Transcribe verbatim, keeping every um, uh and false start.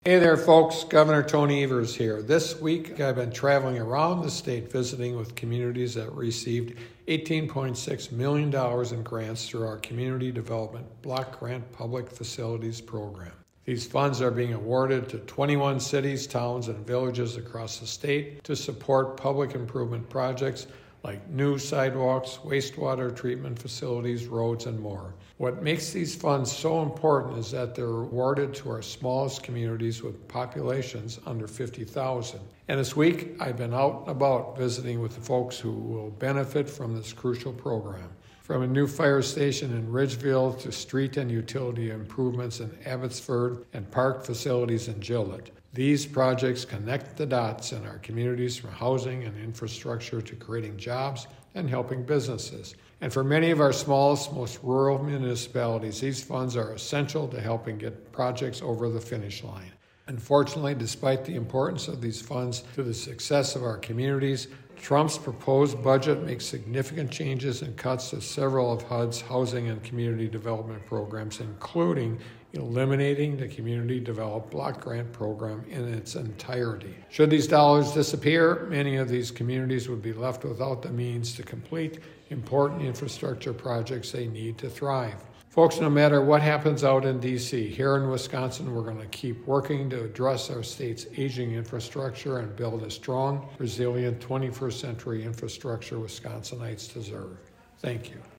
Hey there, folks. Governor Tony Evers here. This week, I've been traveling around the state visiting with communities that received eighteen point six million dollars in grants through our Community Development Block Grant Public Facilities Program. These funds are being awarded to twenty-one cities, towns, and villages across the state to support public improvement projects like new sidewalks, wastewater treatment facilities, roads, and more. What makes these funds so important is that they're awarded to our smallest communities with populations under fifty thousand. And this week, I've been out and about visiting with the folks who will benefit from this crucial program. From a new fire station in Ridgeville to street and utility improvements in Abbotsford and park facilities in Gillett. These projects connect the dots in our communities from housing and infrastructure to creating jobs and helping businesses. And for many of our smallest, most rural municipalities, these funds are essential to helping get projects over the finish line. Unfortunately, despite the importance of these funds to the success of our communities, Trump's proposed budget makes significant changes and cuts to several of H U D's housing and community development programs, including eliminating the Community Development Block Grant Program in its entirety. Should these dollars disappear, many of these communities would be left without the means to complete important infrastructure projects they need to thrive. Folks, no matter what happens out in D C, here in Wisconsin, we're going to keep working to address our state's aging infrastructure and build a strong, resilient twenty-first century infrastructure Wisconsinites deserve. Thank you.